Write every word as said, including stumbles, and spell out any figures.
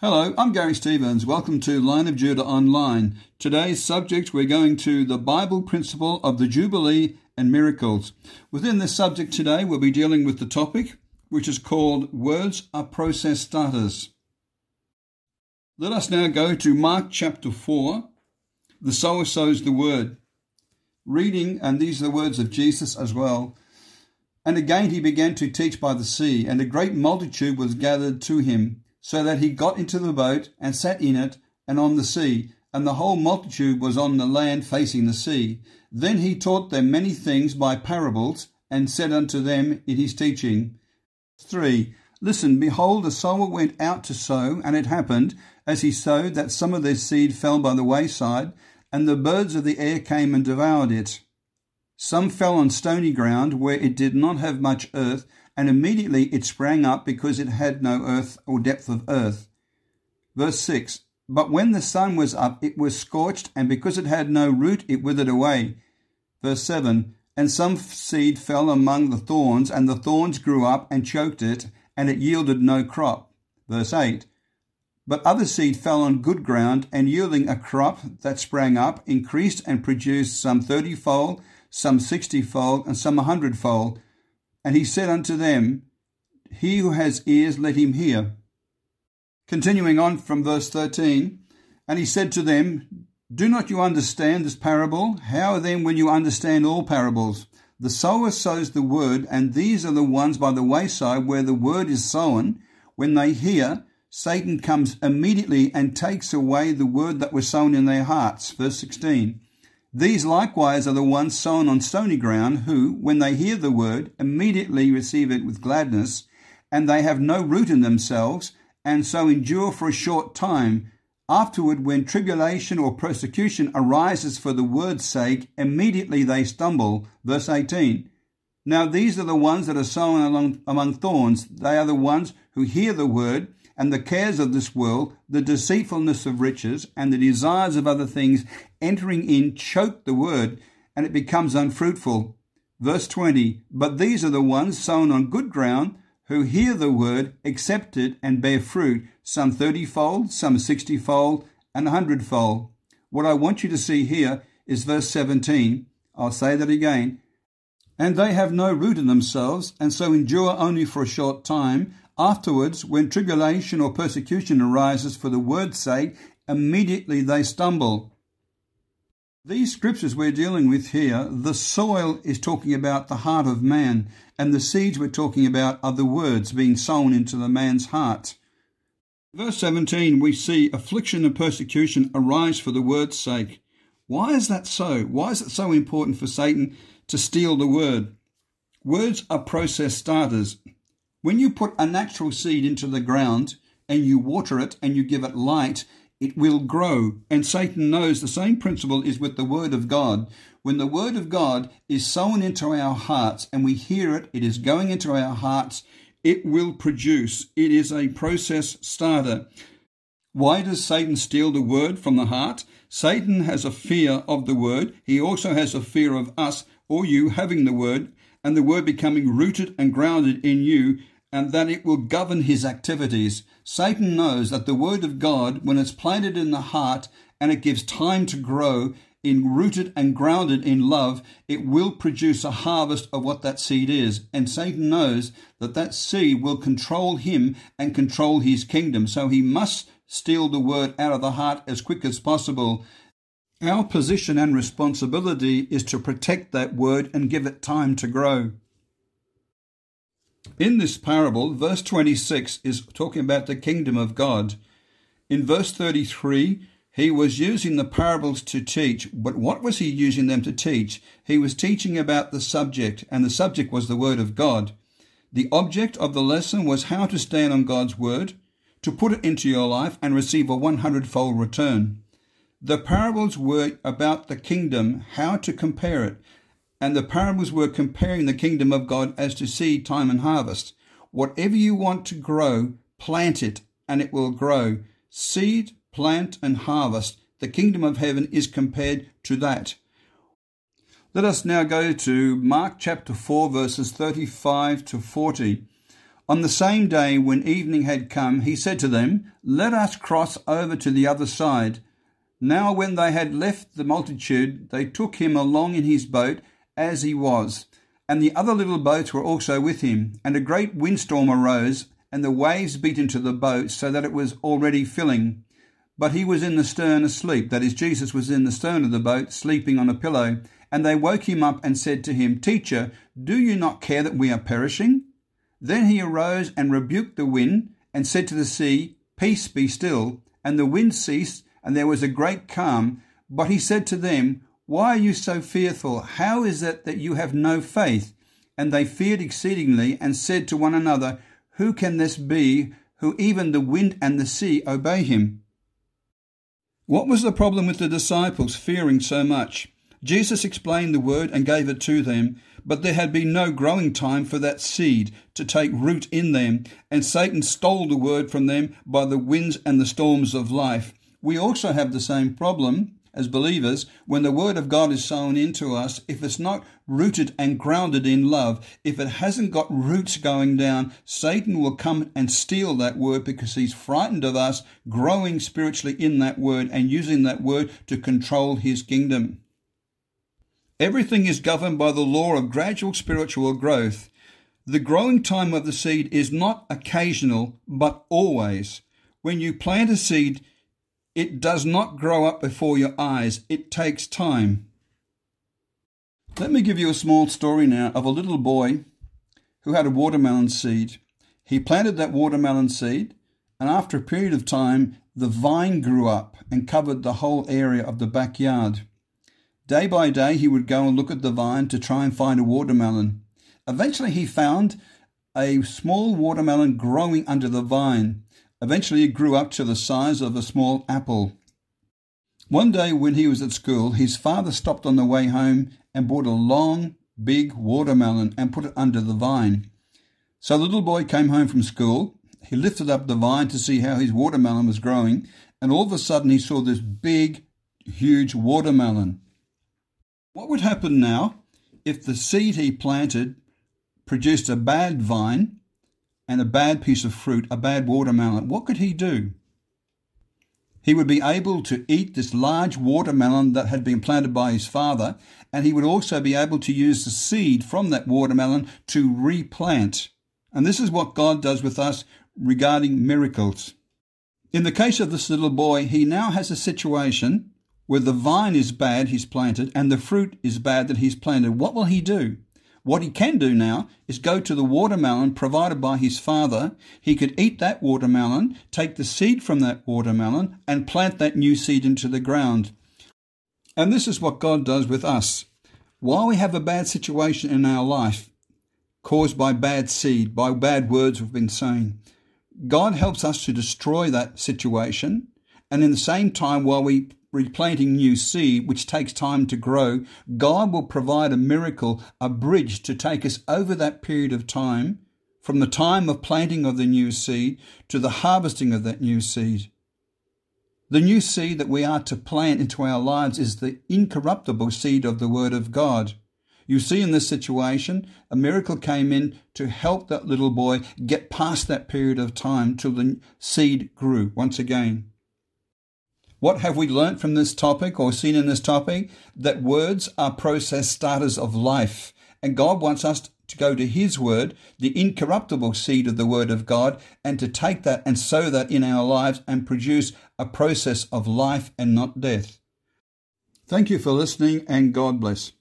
Hello, I'm Gary Stevens. Welcome to Line of Judah Online. Today's subject, we're going to the Bible principle of the Jubilee and miracles. Within this subject today, we'll be dealing with the topic, which is called Words are Process Starters. Let us now go to Mark chapter four. The sower sows the word. Reading, and these are the words of Jesus as well. And again he began to teach by the sea, and a great multitude was gathered to him, so that he got into the boat and sat in it and on the sea, and the whole multitude was on the land facing the sea. Then he taught them many things by parables, and said unto them in his teaching. three. Listen, behold, the sower went out to sow, and it happened, as he sowed, that some of their seed fell by the wayside, and the birds of the air came and devoured it. Some fell on stony ground, where it did not have much earth, and immediately it sprang up, because it had no earth or depth of earth. Verse six. But when the sun was up, it was scorched, and because it had no root, it withered away. Verse seven. And some seed fell among the thorns, and the thorns grew up and choked it, and it yielded no crop. Verse eight. But other seed fell on good ground, and yielding a crop that sprang up, increased and produced some thirtyfold, some sixtyfold, and some a hundredfold. And he said unto them, He who has ears, let him hear. Continuing on from verse thirteen, and he said to them, Do not you understand this parable? How then will you understand all parables? The sower sows the word, and these are the ones by the wayside where the word is sown. When they hear, Satan comes immediately and takes away the word that was sown in their hearts. Verse sixteen. These likewise are the ones sown on stony ground, who, when they hear the word, immediately receive it with gladness, and they have no root in themselves, and so endure for a short time. Afterward, when tribulation or persecution arises for the word's sake, immediately they stumble. Verse eighteen. Now these are the ones that are sown along, among thorns. They are the ones who hear the word, and the cares of this world, the deceitfulness of riches, and the desires of other things entering in choke the word, and it becomes unfruitful. Verse twenty, But these are the ones sown on good ground, who hear the word, accept it, and bear fruit, some thirtyfold, some sixtyfold, and a hundredfold. What I want you to see here is verse seventeen. I'll say that again. And they have no root in themselves, and so endure only for a short time. Afterwards, when tribulation or persecution arises for the word's sake, immediately they stumble. These scriptures we're dealing with here, the soil is talking about the heart of man, and the seeds we're talking about are the words being sown into the man's heart. Verse seventeen, we see affliction and persecution arise for the word's sake. Why is that so? Why is it so important for Satan to steal the word? Words are process starters. When you put a natural seed into the ground and you water it and you give it light, it will grow. And Satan knows the same principle is with the Word of God. When the Word of God is sown into our hearts and we hear it, it is going into our hearts, it will produce. It is a process starter. Why does Satan steal the Word from the heart? Satan has a fear of the Word. He also has a fear of us or you having the Word, and the Word becoming rooted and grounded in you, and that it will govern his activities. Satan knows that the word of God, when it's planted in the heart and it gives time to grow, in rooted and grounded in love, it will produce a harvest of what that seed is. And Satan knows that that seed will control him and control his kingdom. So he must steal the word out of the heart as quick as possible. Our position and responsibility is to protect that word and give it time to grow. In this parable, verse twenty-six is talking about the kingdom of God. In verse thirty-three, he was using the parables to teach, but what was he using them to teach? He was teaching about the subject, and the subject was the word of God. The object of the lesson was how to stand on God's word, to put it into your life and receive a one hundred-fold return. The parables were about the kingdom, how to compare it. And the parables were comparing the kingdom of God as to seed, time, and harvest. Whatever you want to grow, plant it, and it will grow. Seed, plant, and harvest. The kingdom of heaven is compared to that. Let us now go to Mark chapter four, verses thirty-five to forty. On the same day when evening had come, he said to them, "Let us cross over to the other side." Now when they had left the multitude, they took him along in his boat as he was, and the other little boats were also with him. And a great windstorm arose, and the waves beat into the boat, so that it was already filling. But he was in the stern asleep. That is, Jesus was in the stern of the boat, sleeping on a pillow. And they woke him up and said to him, "Teacher, do you not care that we are perishing?" Then he arose and rebuked the wind, and said to the sea, "Peace, be still." And the wind ceased, and there was a great calm. But he said to them, "Why are you so fearful? How is it that you have no faith?" And they feared exceedingly, and said to one another, "Who can this be, who even the wind and the sea obey him?" What was the problem with the disciples fearing so much? Jesus explained the word and gave it to them, but there had been no growing time for that seed to take root in them, and Satan stole the word from them by the winds and the storms of life. We also have the same problem as believers when the word of God is sown into us. If it's not rooted and grounded in love, if it hasn't got roots going down, Satan will come and steal that word because he's frightened of us growing spiritually in that word and using that word to control his kingdom. Everything is governed by the law of gradual spiritual growth. The growing time of the seed is not occasional, but always. When you plant a seed, it does not grow up before your eyes. It takes time. Let me give you a small story now of a little boy who had a watermelon seed. He planted that watermelon seed, and after a period of time, the vine grew up and covered the whole area of the backyard. Day by day, he would go and look at the vine to try and find a watermelon. Eventually, he found a small watermelon growing under the vine. Eventually, it grew up to the size of a small apple. One day when he was at school, his father stopped on the way home and bought a long, big watermelon and put it under the vine. So the little boy came home from school. He lifted up the vine to see how his watermelon was growing, and all of a sudden he saw this big, huge watermelon. What would happen now if the seed he planted produced a bad vine and a bad piece of fruit, a bad watermelon? What could he do? He would be able to eat this large watermelon that had been planted by his father, and he would also be able to use the seed from that watermelon to replant. And this is what God does with us regarding miracles. In the case of this little boy, he now has a situation where the vine is bad he's planted and the fruit is bad that he's planted. What will he do? What he can do now is go to the watermelon provided by his father. He could eat that watermelon, take the seed from that watermelon, and plant that new seed into the ground. And this is what God does with us. While we have a bad situation in our life, caused by bad seed, by bad words we've been saying, God helps us to destroy that situation. And in the same time, while we replanting new seed, which takes time to grow, God will provide a miracle, a bridge to take us over that period of time, from the time of planting of the new seed to the harvesting of that new seed. The new seed that we are to plant into our lives is the incorruptible seed of the Word of God. You see, in this situation, a miracle came in to help that little boy get past that period of time till the seed grew once again. What have we learnt from this topic or seen in this topic? That words are process starters of life. And God wants us to go to His Word, the incorruptible seed of the Word of God, and to take that and sow that in our lives and produce a process of life and not death. Thank you for listening, and God bless.